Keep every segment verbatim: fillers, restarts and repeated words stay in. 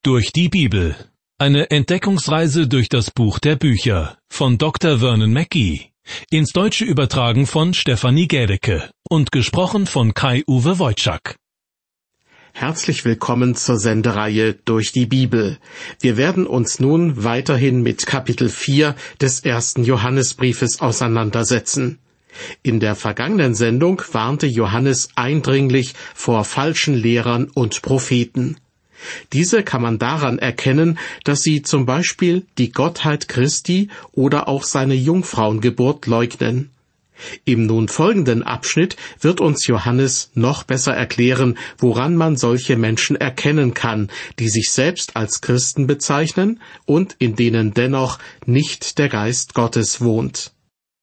Durch die Bibel. Eine Entdeckungsreise durch das Buch der Bücher von Doktor Vernon Mackey. Ins Deutsche übertragen von Stefanie Gädecke und gesprochen von Kai-Uwe Wojczak. Herzlich willkommen zur Sendereihe Durch die Bibel. Wir werden uns nun weiterhin mit Kapitel vier des ersten Johannesbriefes auseinandersetzen. In der vergangenen Sendung warnte Johannes eindringlich vor falschen Lehrern und Propheten. Diese kann man daran erkennen, dass sie zum Beispiel die Gottheit Christi oder auch seine Jungfrauengeburt leugnen. Im nun folgenden Abschnitt wird uns Johannes noch besser erklären, woran man solche Menschen erkennen kann, die sich selbst als Christen bezeichnen und in denen dennoch nicht der Geist Gottes wohnt.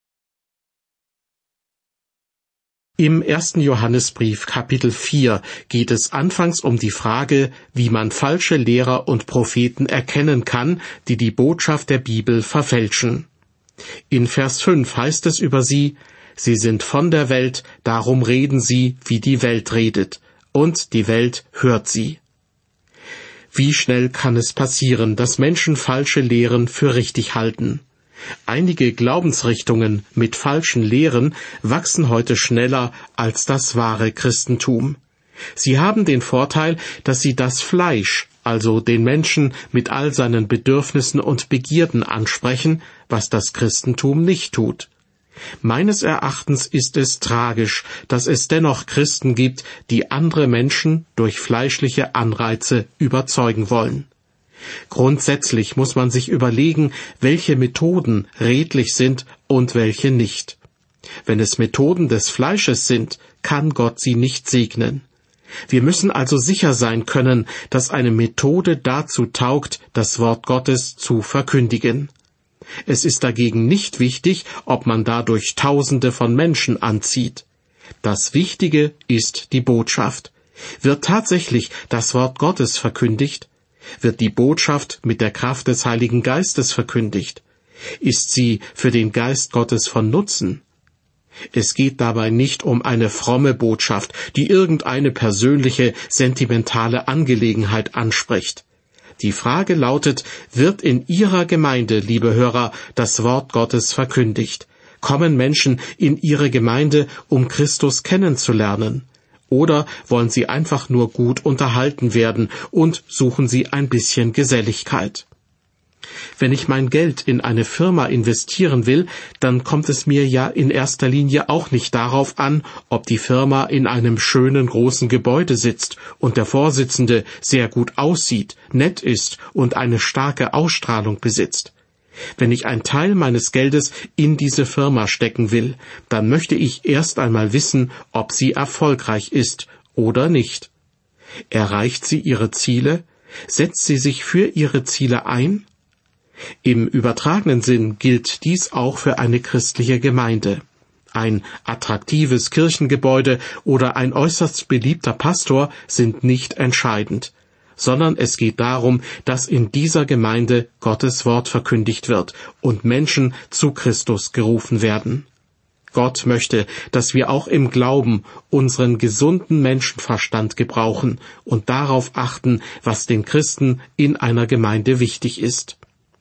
Im ersten Johannesbrief Kapitel vier geht es anfangs um die Frage, wie man falsche Lehrer und Propheten erkennen kann, die die Botschaft der Bibel verfälschen. In Vers fünf heißt es über sie: Sie sind von der Welt, darum reden sie, wie die Welt redet, und die Welt hört sie. Wie schnell kann es passieren, dass Menschen falsche Lehren für richtig halten? Einige Glaubensrichtungen mit falschen Lehren wachsen heute schneller als das wahre Christentum. Sie haben den Vorteil, dass sie das Fleisch, also den Menschen mit all seinen Bedürfnissen und Begierden ansprechen, was das Christentum nicht tut. Meines Erachtens ist es tragisch, dass es dennoch Christen gibt, die andere Menschen durch fleischliche Anreize überzeugen wollen. Grundsätzlich muss man sich überlegen, welche Methoden redlich sind und welche nicht. Wenn es Methoden des Fleisches sind, kann Gott sie nicht segnen. Wir müssen also sicher sein können, dass eine Methode dazu taugt, das Wort Gottes zu verkündigen. Es ist dagegen nicht wichtig, ob man dadurch Tausende von Menschen anzieht. Das Wichtige ist die Botschaft. Wird tatsächlich das Wort Gottes verkündigt? Wird die Botschaft mit der Kraft des Heiligen Geistes verkündigt? Ist sie für den Geist Gottes von Nutzen? Es geht dabei nicht um eine fromme Botschaft, die irgendeine persönliche, sentimentale Angelegenheit anspricht. Die Frage lautet: Wird in Ihrer Gemeinde, liebe Hörer, das Wort Gottes verkündigt? Kommen Menschen in Ihre Gemeinde, um Christus kennenzulernen? Oder wollen Sie einfach nur gut unterhalten werden und suchen Sie ein bisschen Geselligkeit? Wenn ich mein Geld in eine Firma investieren will, dann kommt es mir ja in erster Linie auch nicht darauf an, ob die Firma in einem schönen großen Gebäude sitzt und der Vorsitzende sehr gut aussieht, nett ist und eine starke Ausstrahlung besitzt. Wenn ich einen Teil meines Geldes in diese Firma stecken will, dann möchte ich erst einmal wissen, ob sie erfolgreich ist oder nicht. Erreicht sie ihre Ziele? Setzt sie sich für ihre Ziele ein? Im übertragenen Sinn gilt dies auch für eine christliche Gemeinde. Ein attraktives Kirchengebäude oder ein äußerst beliebter Pastor sind nicht entscheidend, sondern es geht darum, dass in dieser Gemeinde Gottes Wort verkündigt wird und Menschen zu Christus gerufen werden. Gott möchte, dass wir auch im Glauben unseren gesunden Menschenverstand gebrauchen und darauf achten, was den Christen in einer Gemeinde wichtig ist.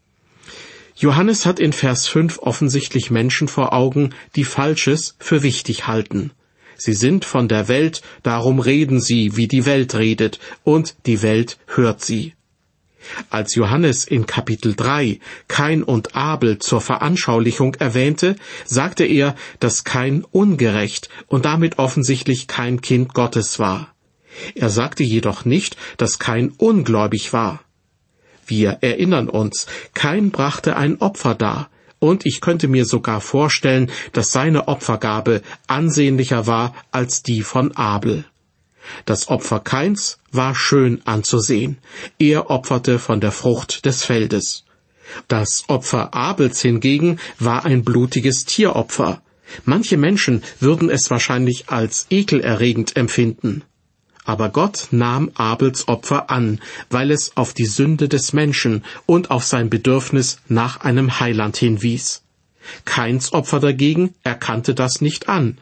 Johannes hat in Vers fünf offensichtlich Menschen vor Augen, die Falsches für wichtig halten. Sie sind von der Welt, darum reden sie, wie die Welt redet, und die Welt hört sie. Als Johannes in Kapitel drei Kain und Abel zur Veranschaulichung erwähnte, sagte er, dass Kain ungerecht und damit offensichtlich kein Kind Gottes war. Er sagte jedoch nicht, dass Kain ungläubig war. Wir erinnern uns, Kain brachte ein Opfer dar, und ich könnte mir sogar vorstellen, dass seine Opfergabe ansehnlicher war als die von Abel. Das Opfer Kains war schön anzusehen. Er opferte von der Frucht des Feldes. Das Opfer Abels hingegen war ein blutiges Tieropfer. Manche Menschen würden es wahrscheinlich als ekelerregend empfinden. Aber Gott nahm Abels Opfer an, weil es auf die Sünde des Menschen und auf sein Bedürfnis nach einem Heiland hinwies. Kains Opfer dagegen erkannte das nicht an.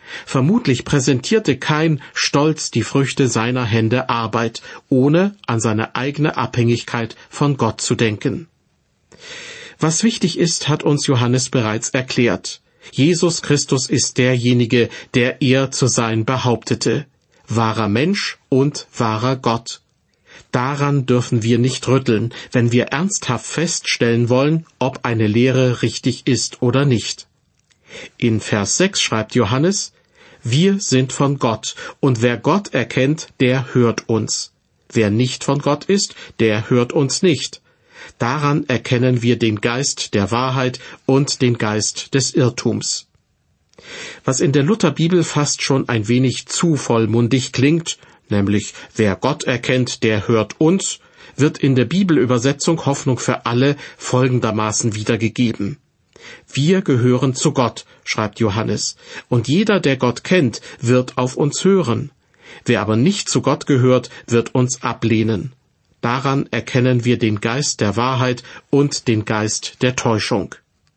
Vermutlich präsentierte Kain stolz die Früchte seiner Hände Arbeit, ohne an seine eigene Abhängigkeit von Gott zu denken. Was wichtig ist, hat uns Johannes bereits erklärt. Jesus Christus ist derjenige, der er zu sein behauptete. Wahrer Mensch und wahrer Gott. Daran dürfen wir nicht rütteln, wenn wir ernsthaft feststellen wollen, ob eine Lehre richtig ist oder nicht. In Vers sechs schreibt Johannes: Wir sind von Gott, und wer Gott erkennt, der hört uns. Wer nicht von Gott ist, der hört uns nicht. Daran erkennen wir den Geist der Wahrheit und den Geist des Irrtums. Was in der Lutherbibel fast schon ein wenig zu vollmundig klingt, nämlich wer Gott erkennt, der hört uns, wird in der Bibelübersetzung Hoffnung für alle folgendermaßen wiedergegeben. Wir gehören zu Gott, schreibt Johannes, und jeder, der Gott kennt, wird auf uns hören. Wer aber nicht zu Gott gehört, wird uns ablehnen. Daran erkennen wir den Geist der Wahrheit und den Geist der Täuschung.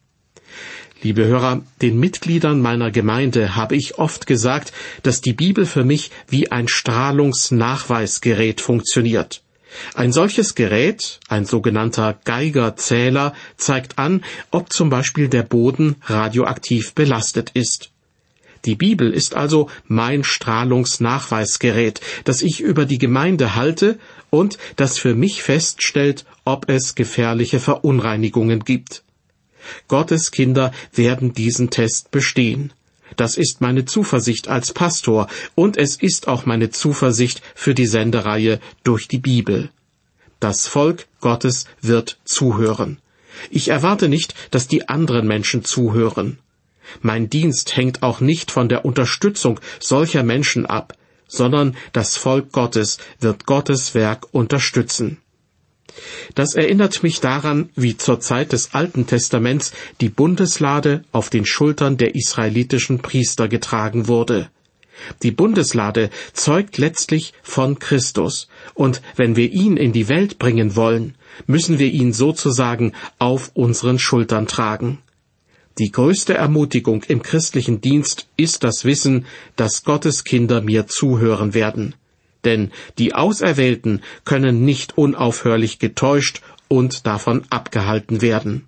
Liebe Hörer, den Mitgliedern meiner Gemeinde habe ich oft gesagt, dass die Bibel für mich wie ein Strahlungsnachweisgerät funktioniert. Ein solches Gerät, ein sogenannter Geigerzähler, zeigt an, ob zum Beispiel der Boden radioaktiv belastet ist. Die Bibel ist also mein Strahlungsnachweisgerät, das ich über die Gemeinde halte und das für mich feststellt, ob es gefährliche Verunreinigungen gibt. Gottes Kinder werden diesen Test bestehen. Das ist meine Zuversicht als Pastor und es ist auch meine Zuversicht für die Sendereihe durch die Bibel. Das Volk Gottes wird zuhören. Ich erwarte nicht, dass die anderen Menschen zuhören. Mein Dienst hängt auch nicht von der Unterstützung solcher Menschen ab, sondern das Volk Gottes wird Gottes Werk unterstützen. Das erinnert mich daran, wie zur Zeit des Alten Testaments die Bundeslade auf den Schultern der israelitischen Priester getragen wurde. Die Bundeslade zeugt letztlich von Christus, und wenn wir ihn in die Welt bringen wollen, müssen wir ihn sozusagen auf unseren Schultern tragen. Die größte Ermutigung im christlichen Dienst ist das Wissen, dass Gottes Kinder mir zuhören werden. Denn die Auserwählten können nicht unaufhörlich getäuscht und davon abgehalten werden.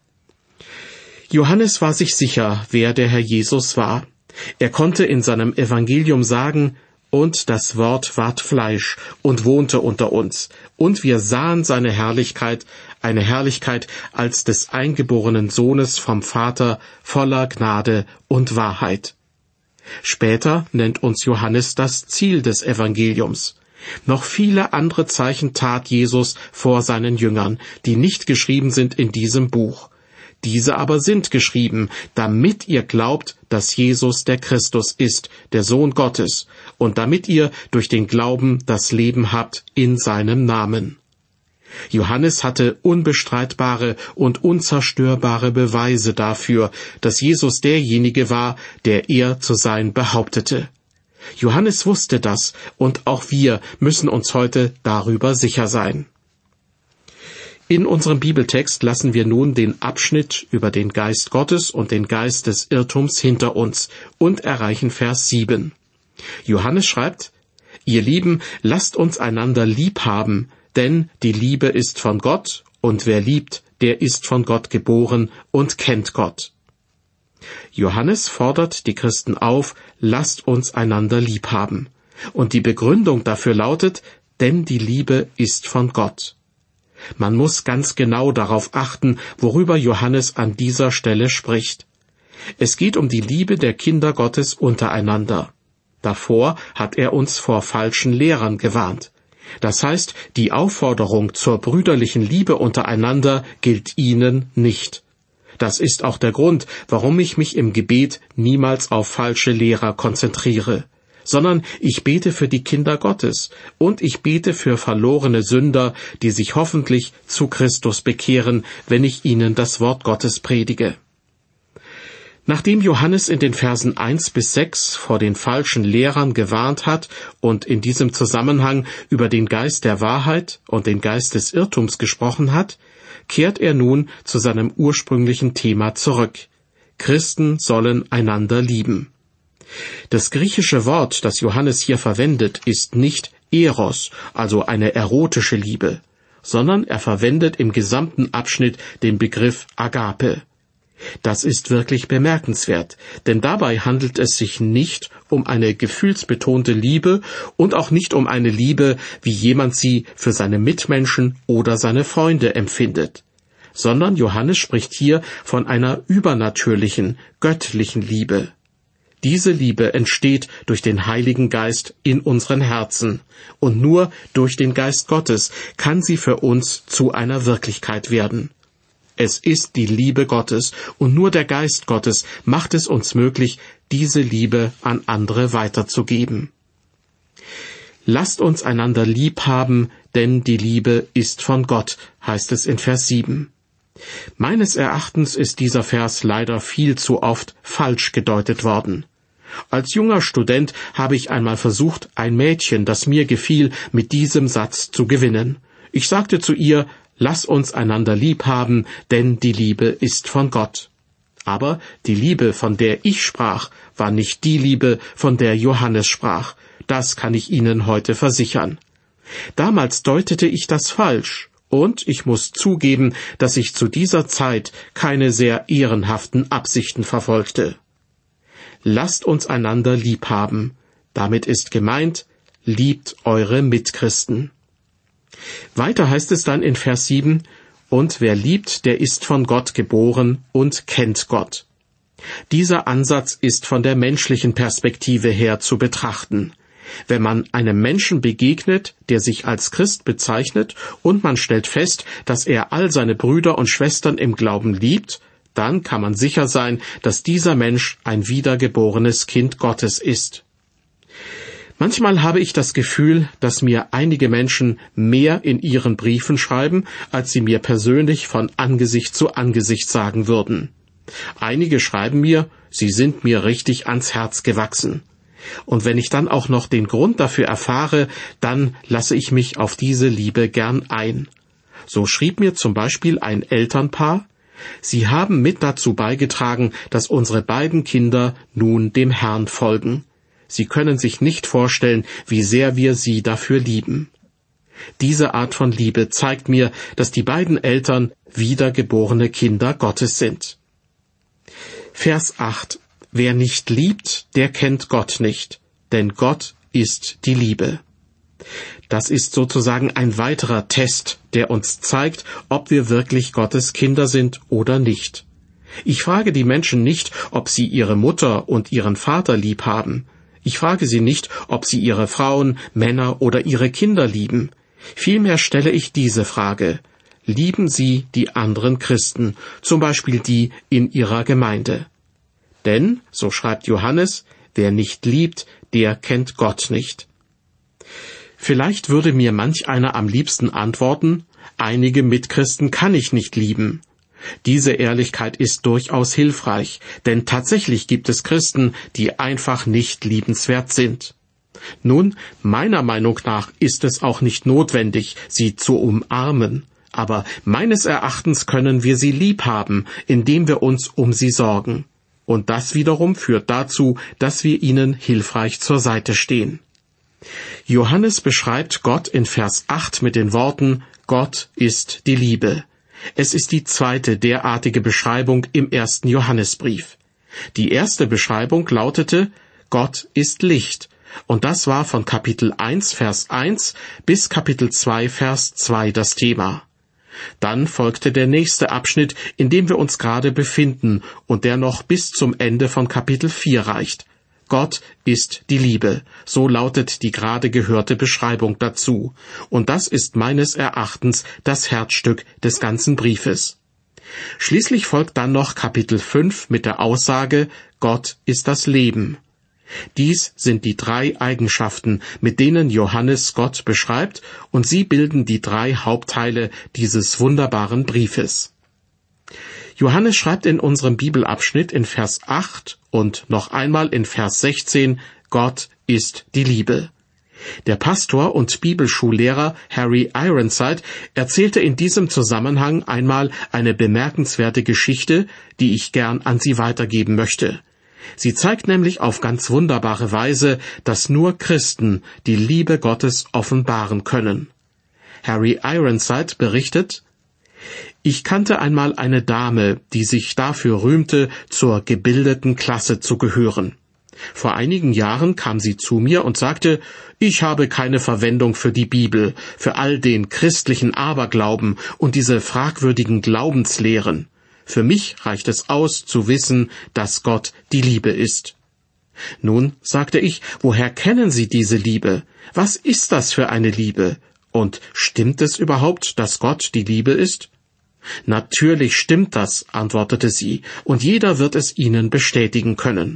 Johannes war sich sicher, wer der Herr Jesus war. Er konnte in seinem Evangelium sagen: Und das Wort ward Fleisch und wohnte unter uns, und wir sahen seine Herrlichkeit, eine Herrlichkeit als des eingeborenen Sohnes vom Vater, voller Gnade und Wahrheit. Später nennt uns Johannes das Ziel des Evangeliums. Noch viele andere Zeichen tat Jesus vor seinen Jüngern, die nicht geschrieben sind in diesem Buch. Diese aber sind geschrieben, damit ihr glaubt, dass Jesus der Christus ist, der Sohn Gottes, und damit ihr durch den Glauben das Leben habt in seinem Namen. Johannes hatte unbestreitbare und unzerstörbare Beweise dafür, dass Jesus derjenige war, der er zu sein behauptete. Johannes wusste das, und auch wir müssen uns heute darüber sicher sein. In unserem Bibeltext lassen wir nun den Abschnitt über den Geist Gottes und den Geist des Irrtums hinter uns und erreichen Vers sieben. Johannes schreibt: Ihr Lieben, lasst uns einander lieb haben, denn die Liebe ist von Gott, und wer liebt, der ist von Gott geboren und kennt Gott. Johannes fordert die Christen auf, lasst uns einander lieb haben. Und die Begründung dafür lautet, denn die Liebe ist von Gott. Man muss ganz genau darauf achten, worüber Johannes an dieser Stelle spricht. Es geht um die Liebe der Kinder Gottes untereinander. Davor hat er uns vor falschen Lehrern gewarnt. Das heißt, die Aufforderung zur brüderlichen Liebe untereinander gilt ihnen nicht. Das ist auch der Grund, warum ich mich im Gebet niemals auf falsche Lehrer konzentriere, sondern ich bete für die Kinder Gottes und ich bete für verlorene Sünder, die sich hoffentlich zu Christus bekehren, wenn ich ihnen das Wort Gottes predige. Nachdem Johannes in den Versen eins bis sechs vor den falschen Lehrern gewarnt hat und in diesem Zusammenhang über den Geist der Wahrheit und den Geist des Irrtums gesprochen hat, kehrt er nun zu seinem ursprünglichen Thema zurück. Christen sollen einander lieben. Das griechische Wort, das Johannes hier verwendet, ist nicht Eros, also eine erotische Liebe, sondern er verwendet im gesamten Abschnitt den Begriff Agape. Das ist wirklich bemerkenswert, denn dabei handelt es sich nicht um eine gefühlsbetonte Liebe und auch nicht um eine Liebe, wie jemand sie für seine Mitmenschen oder seine Freunde empfindet, sondern Johannes spricht hier von einer übernatürlichen, göttlichen Liebe. Diese Liebe entsteht durch den Heiligen Geist in unseren Herzen, und nur durch den Geist Gottes kann sie für uns zu einer Wirklichkeit werden. Es ist die Liebe Gottes, und nur der Geist Gottes macht es uns möglich, diese Liebe an andere weiterzugeben. Lasst uns einander lieb haben, denn die Liebe ist von Gott, heißt es in Vers sieben. Meines Erachtens ist dieser Vers leider viel zu oft falsch gedeutet worden. Als junger Student habe ich einmal versucht, ein Mädchen, das mir gefiel, mit diesem Satz zu gewinnen. Ich sagte zu ihr: Lass uns einander lieb haben, denn die Liebe ist von Gott. Aber die Liebe, von der ich sprach, war nicht die Liebe, von der Johannes sprach. Das kann ich Ihnen heute versichern. Damals deutete ich das falsch, und ich muss zugeben, dass ich zu dieser Zeit keine sehr ehrenhaften Absichten verfolgte. Lasst uns einander lieb haben. Damit ist gemeint, liebt eure Mitchristen. Weiter heißt es dann in Vers sieben, und wer liebt, der ist von Gott geboren und kennt Gott. Dieser Ansatz ist von der menschlichen Perspektive her zu betrachten. Wenn man einem Menschen begegnet, der sich als Christ bezeichnet, und man stellt fest, dass er all seine Brüder und Schwestern im Glauben liebt, dann kann man sicher sein, dass dieser Mensch ein wiedergeborenes Kind Gottes ist. Manchmal habe ich das Gefühl, dass mir einige Menschen mehr in ihren Briefen schreiben, als sie mir persönlich von Angesicht zu Angesicht sagen würden. Einige schreiben mir, sie sind mir richtig ans Herz gewachsen. Und wenn ich dann auch noch den Grund dafür erfahre, dann lasse ich mich auf diese Liebe gern ein. So schrieb mir zum Beispiel ein Elternpaar: Sie haben mit dazu beigetragen, dass unsere beiden Kinder nun dem Herrn folgen. Sie können sich nicht vorstellen, wie sehr wir sie dafür lieben. Diese Art von Liebe zeigt mir, dass die beiden Eltern wiedergeborene Kinder Gottes sind. Vers acht. Wer nicht liebt, der kennt Gott nicht, denn Gott ist die Liebe. Das ist sozusagen ein weiterer Test, der uns zeigt, ob wir wirklich Gottes Kinder sind oder nicht. Ich frage die Menschen nicht, ob sie ihre Mutter und ihren Vater lieb haben. Ich frage sie nicht, ob sie ihre Frauen, Männer oder ihre Kinder lieben. Vielmehr stelle ich diese Frage: Lieben sie die anderen Christen, zum Beispiel die in ihrer Gemeinde? Denn, so schreibt Johannes, wer nicht liebt, der kennt Gott nicht. Vielleicht würde mir manch einer am liebsten antworten: Einige Mitchristen kann ich nicht lieben. Diese Ehrlichkeit ist durchaus hilfreich, denn tatsächlich gibt es Christen, die einfach nicht liebenswert sind. Nun, meiner Meinung nach ist es auch nicht notwendig, sie zu umarmen, aber meines Erachtens können wir sie lieb haben, indem wir uns um sie sorgen. Und das wiederum führt dazu, dass wir ihnen hilfreich zur Seite stehen. Johannes beschreibt Gott in Vers acht mit den Worten: Gott ist die Liebe. Es ist die zweite derartige Beschreibung im ersten Johannesbrief. Die erste Beschreibung lautete: Gott ist Licht. Und das war von Kapitel eins, Vers eins bis Kapitel zwei, Vers zwei das Thema. Dann folgte der nächste Abschnitt, in dem wir uns gerade befinden und der noch bis zum Ende von Kapitel vier reicht. Gott ist die Liebe, so lautet die gerade gehörte Beschreibung dazu. Und das ist meines Erachtens das Herzstück des ganzen Briefes. Schließlich folgt dann noch Kapitel fünf mit der Aussage: Gott ist das Leben. Dies sind die drei Eigenschaften, mit denen Johannes Gott beschreibt, und sie bilden die drei Hauptteile dieses wunderbaren Briefes. Johannes schreibt in unserem Bibelabschnitt in Vers acht und noch einmal in Vers sechzehn: Gott ist die Liebe. Der Pastor und Bibelschullehrer Harry Ironside erzählte in diesem Zusammenhang einmal eine bemerkenswerte Geschichte, die ich gern an Sie weitergeben möchte. Sie zeigt nämlich auf ganz wunderbare Weise, dass nur Christen die Liebe Gottes offenbaren können. Harry Ironside berichtet: Ich kannte einmal eine Dame, die sich dafür rühmte, zur gebildeten Klasse zu gehören. Vor einigen Jahren kam sie zu mir und sagte, ich habe keine Verwendung für die Bibel, für all den christlichen Aberglauben und diese fragwürdigen Glaubenslehren. Für mich reicht es aus, zu wissen, dass Gott die Liebe ist. Nun, sagte ich, woher kennen Sie diese Liebe? Was ist das für eine Liebe? Und stimmt es überhaupt, dass Gott die Liebe ist? Natürlich stimmt das, antwortete sie, und jeder wird es Ihnen bestätigen können.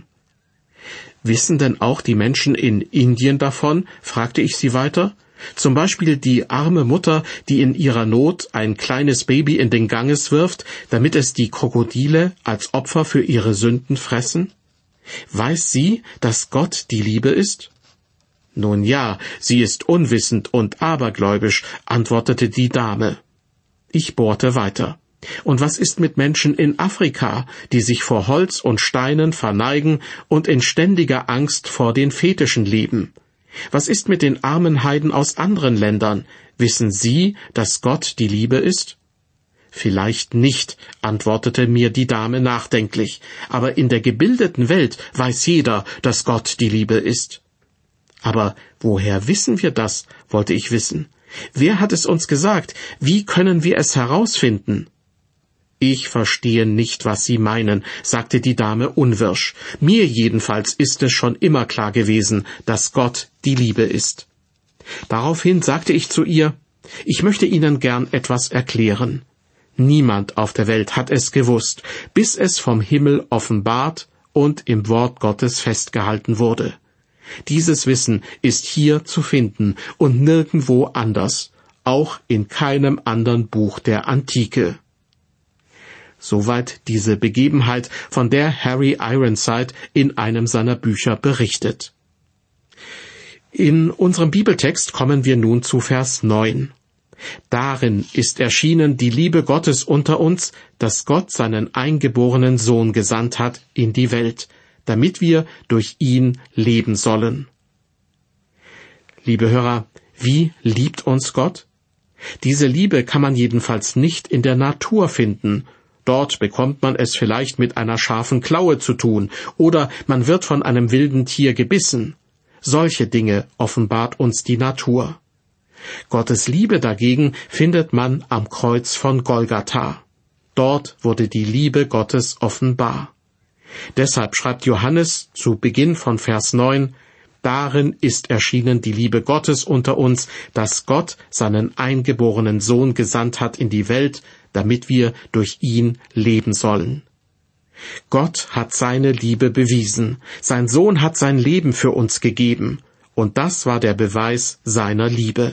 Wissen denn auch die Menschen in Indien davon? Fragte ich sie weiter. Zum Beispiel die arme Mutter, die in ihrer Not ein kleines Baby in den Ganges wirft, damit es die Krokodile als Opfer für ihre Sünden fressen? Weiß sie, dass Gott die Liebe ist? Nun ja, sie ist unwissend und abergläubisch, antwortete die Dame. Ich bohrte weiter. Und was ist mit Menschen in Afrika, die sich vor Holz und Steinen verneigen und in ständiger Angst vor den Fetischen leben? Was ist mit den armen Heiden aus anderen Ländern? Wissen Sie, dass Gott die Liebe ist? Vielleicht nicht, antwortete mir die Dame nachdenklich, aber in der gebildeten Welt weiß jeder, dass Gott die Liebe ist. Aber woher wissen wir das, wollte ich wissen. Wer hat es uns gesagt? Wie können wir es herausfinden? Ich verstehe nicht, was Sie meinen, sagte die Dame unwirsch. Mir jedenfalls ist es schon immer klar gewesen, dass Gott die Liebe ist. Daraufhin sagte ich zu ihr, ich möchte Ihnen gern etwas erklären. Niemand auf der Welt hat es gewusst, bis es vom Himmel offenbart und im Wort Gottes festgehalten wurde. Dieses Wissen ist hier zu finden und nirgendwo anders, auch in keinem anderen Buch der Antike. Soweit diese Begebenheit, von der Harry Ironside in einem seiner Bücher berichtet. In unserem Bibeltext kommen wir nun zu Vers neun. Darin ist erschienen die Liebe Gottes unter uns, dass Gott seinen eingeborenen Sohn gesandt hat in die Welt, damit wir durch ihn leben sollen. Liebe Hörer, wie liebt uns Gott? Diese Liebe kann man jedenfalls nicht in der Natur finden. Dort bekommt man es vielleicht mit einer scharfen Klaue zu tun, oder man wird von einem wilden Tier gebissen. Solche Dinge offenbart uns die Natur. Gottes Liebe dagegen findet man am Kreuz von Golgatha. Dort wurde die Liebe Gottes offenbar. Deshalb schreibt Johannes zu Beginn von Vers neun, Darin ist erschienen die Liebe Gottes unter uns, dass Gott seinen eingeborenen Sohn gesandt hat in die Welt, damit wir durch ihn leben sollen. Gott hat seine Liebe bewiesen, sein Sohn hat sein Leben für uns gegeben, und das war der Beweis seiner Liebe.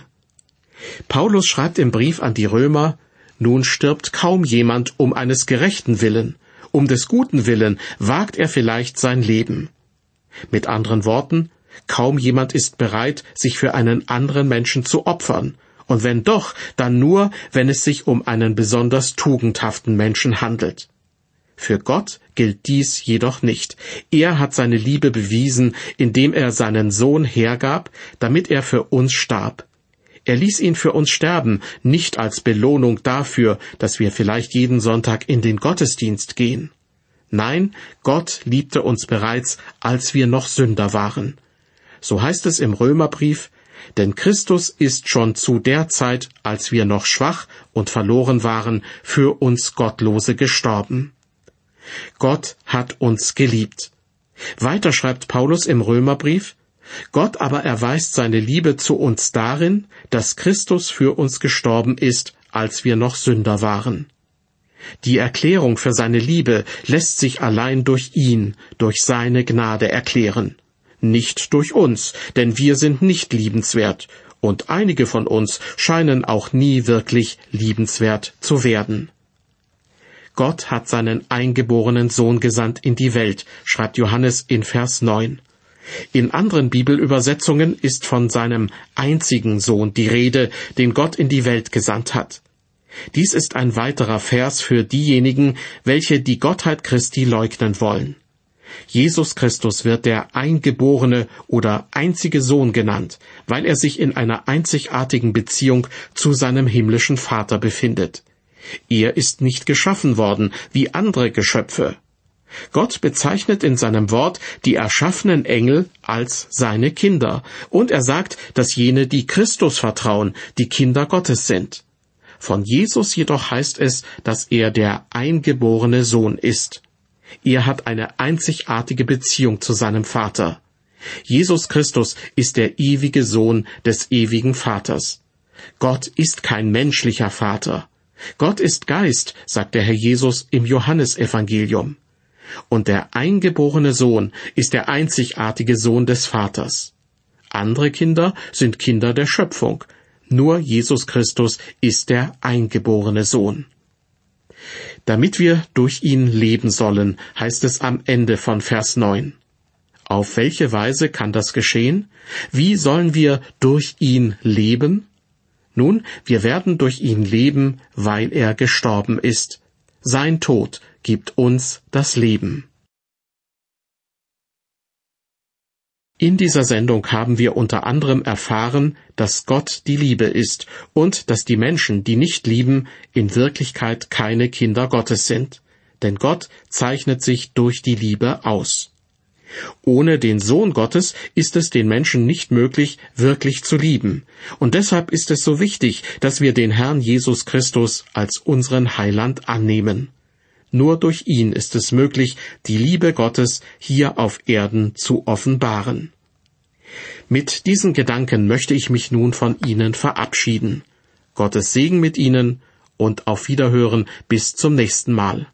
Paulus schreibt im Brief an die Römer, nun stirbt kaum jemand um eines Gerechten willen, um des Guten willen wagt er vielleicht sein Leben. Mit anderen Worten, kaum jemand ist bereit, sich für einen anderen Menschen zu opfern, und wenn doch, dann nur, wenn es sich um einen besonders tugendhaften Menschen handelt. Für Gott gilt dies jedoch nicht. Er hat seine Liebe bewiesen, indem er seinen Sohn hergab, damit er für uns starb. Er ließ ihn für uns sterben, nicht als Belohnung dafür, dass wir vielleicht jeden Sonntag in den Gottesdienst gehen. Nein, Gott liebte uns bereits, als wir noch Sünder waren. So heißt es im Römerbrief, denn Christus ist schon zu der Zeit, als wir noch schwach und verloren waren, für uns Gottlose gestorben. Gott hat uns geliebt. Weiter schreibt Paulus im Römerbrief, Gott aber erweist seine Liebe zu uns darin, dass Christus für uns gestorben ist, als wir noch Sünder waren. Die Erklärung für seine Liebe lässt sich allein durch ihn, durch seine Gnade erklären. Nicht durch uns, denn wir sind nicht liebenswert, und einige von uns scheinen auch nie wirklich liebenswert zu werden. Gott hat seinen eingeborenen Sohn gesandt in die Welt, schreibt Johannes in Vers neun. In anderen Bibelübersetzungen ist von seinem einzigen Sohn die Rede, den Gott in die Welt gesandt hat. Dies ist ein weiterer Vers für diejenigen, welche die Gottheit Christi leugnen wollen. Jesus Christus wird der eingeborene oder einzige Sohn genannt, weil er sich in einer einzigartigen Beziehung zu seinem himmlischen Vater befindet. Er ist nicht geschaffen worden wie andere Geschöpfe. Gott bezeichnet in seinem Wort die erschaffenen Engel als seine Kinder, und er sagt, dass jene, die Christus vertrauen, die Kinder Gottes sind. Von Jesus jedoch heißt es, dass er der eingeborene Sohn ist. Er hat eine einzigartige Beziehung zu seinem Vater. Jesus Christus ist der ewige Sohn des ewigen Vaters. Gott ist kein menschlicher Vater. Gott ist Geist, sagt der Herr Jesus im Johannesevangelium. Und der eingeborene Sohn ist der einzigartige Sohn des Vaters. Andere Kinder sind Kinder der Schöpfung. Nur Jesus Christus ist der eingeborene Sohn. Damit wir durch ihn leben sollen, heißt es am Ende von Vers neun. Auf welche Weise kann das geschehen? Wie sollen wir durch ihn leben? Nun, wir werden durch ihn leben, weil er gestorben ist. Sein Tod gibt uns das Leben. In dieser Sendung haben wir unter anderem erfahren, dass Gott die Liebe ist und dass die Menschen, die nicht lieben, in Wirklichkeit keine Kinder Gottes sind. Denn Gott zeichnet sich durch die Liebe aus. Ohne den Sohn Gottes ist es den Menschen nicht möglich, wirklich zu lieben. Und deshalb ist es so wichtig, dass wir den Herrn Jesus Christus als unseren Heiland annehmen. Nur durch ihn ist es möglich, die Liebe Gottes hier auf Erden zu offenbaren. Mit diesen Gedanken möchte ich mich nun von Ihnen verabschieden. Gottes Segen mit Ihnen und auf Wiederhören bis zum nächsten Mal.